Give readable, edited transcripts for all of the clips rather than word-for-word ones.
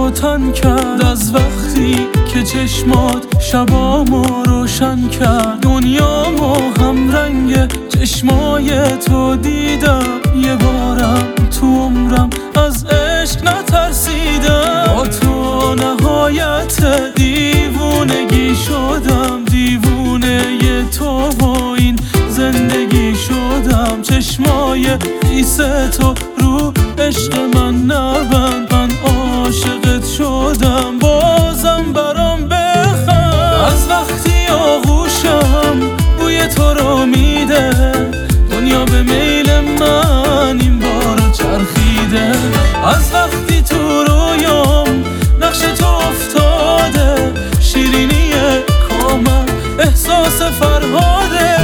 تو تن کرد. از وقتی که چشمات شبامو روشن کرد، دنیامو هم رنگ چشمای تو دیدم. یه بارم تو عمرم از عشق نترسیدم. با تو نهایت دیوونگی شدم، دیوونه تو و این زندگی شدم. چشمای خیس تو رو عشق من نبند، من عاشقت شدم. بازم برام بخند. از وقتی آغوشم بوی تو رو میده، دنیا به میل من این بار چرخیده. از وقتی تو رویام نقش تو افتاده، شیرینی کامم احساس فرهاده.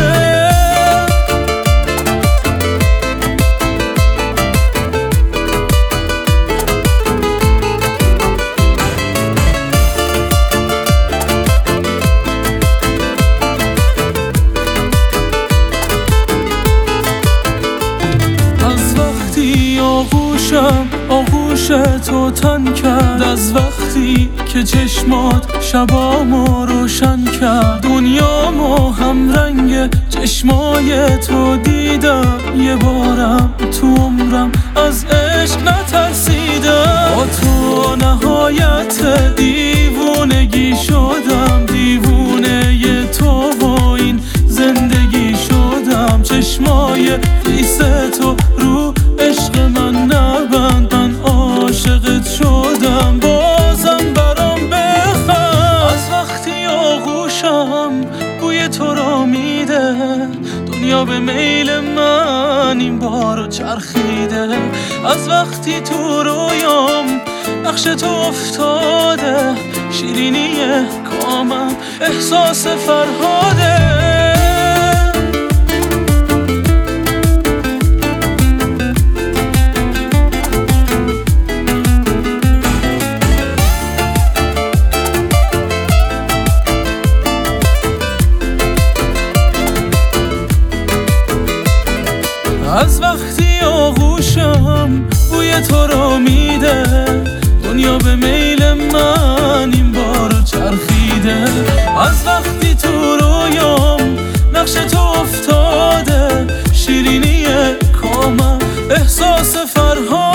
آغوش تو تن کرد. از وقتی که چشمات شبامو روشن کرد، دنیامو هم رنگ چشمای تو دیدم. یه بارم تو عمرم از عشق نترسیدم. با تو نهایت دیوونگی شدم، دیوونه تو و این زندگی شدم. چشمای خیس تو رو عشق من نبند، من عاشقت شدم. بازم برام بخند. از وقتی آغوشم بوی تو رو میده، دنیا به میل من این بار چرخیده. از وقتی تو رویام نقش تو افتاده، شیرینی کامم احساس فرهاده. از وقتی آغوشم بوی تو رو میده، دنیا به میل من این بار چرخیده. از وقتی تو رویام نقش تو افتاده، شیرینی کامم احساس فرهاده.